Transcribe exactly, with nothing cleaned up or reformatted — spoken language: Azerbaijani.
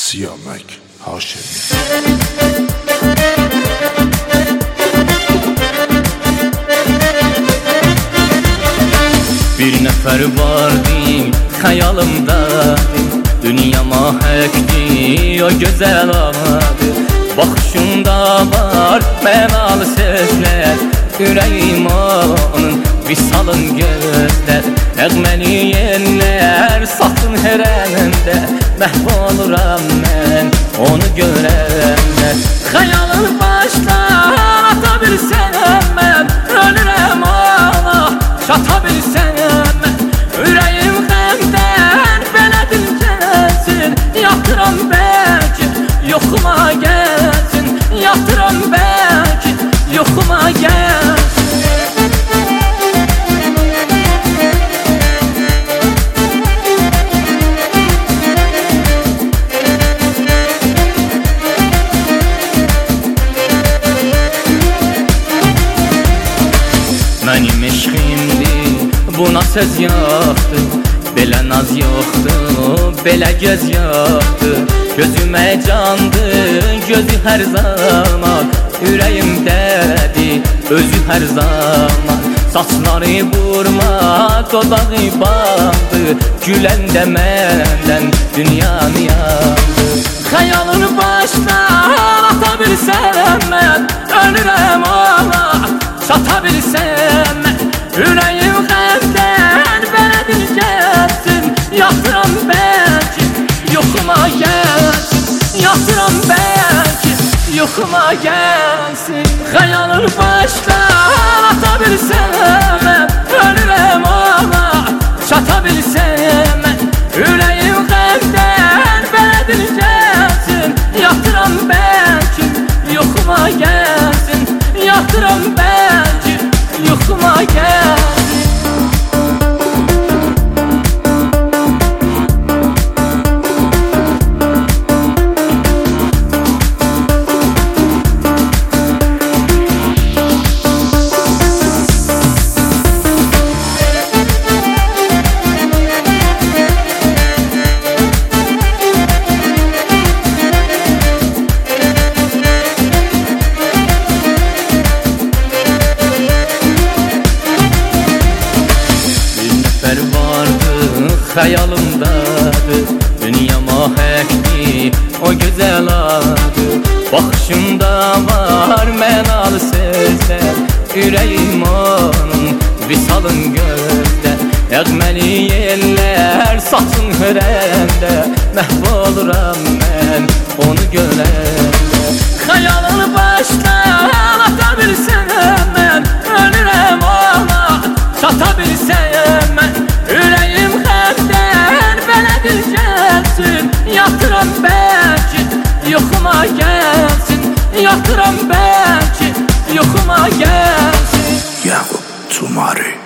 Siyamək Haşimi. Bir nəfər vardı xəyalımda, dünyama həkdi o gözəl ağadı. Baxışında var mənalı sözlər, ürəyim onun visalın gözlər. Nəğməni yerlər satın hərəndə, məhv oluram mən onu görəndə. Xəyalın başdan ata bilsənəm mən, ölürəm ona çata bilsənəm mən. Ürəyim qəmdən belə dincəlsin, yatıram bəlkə yoxuma gəlsin, yatıram bəlkə yoxuma gəlsin. Mənim eşqimdir, buna söz yoxdur, belə naz yoxdur, belə göz yoxdur. Gözümə candır, gözü hər zaman, ürəyimdədir, özü hər zaman. Saçları vurma, dodağı bandı, güləndə məndən dünyanı yandı. Xəyalın başdan ata bilsəm mən, ölürəm ona çata bilsəm mən. Ürəyim qəmdən belə dincəlsin, yatıram bəlkə yoxuma gəlsin, yatıram bəlkə yoxuma gəlsin. Xəyalın başdan ata bilsəm mən, ölürəm ona çata bilsəm mən. Ürəyim qəmdən belə dincəlsin, yatıram bəlkə yoxuma gəlsin, yatıram bəlkə yoxuma gəlsin. Xəyalımdadır, dünyama həkdi o gözəl adı. Baxışında var mənalı sözlər, ürəyim onun visalın gözlər. Nəğməni yerlər saçın hörəndə, məhv oluram mən onu görəndə. Xəyalın başdan ata bilsəm mən, ölürəm ona çata bilsəm mən. Ürəyim qəmdən belə dincəlsin, yatıram bəlkə yoxuma gəlsin, yatıram bəlkə yoxuma gəlsin. Yaqub Cumari.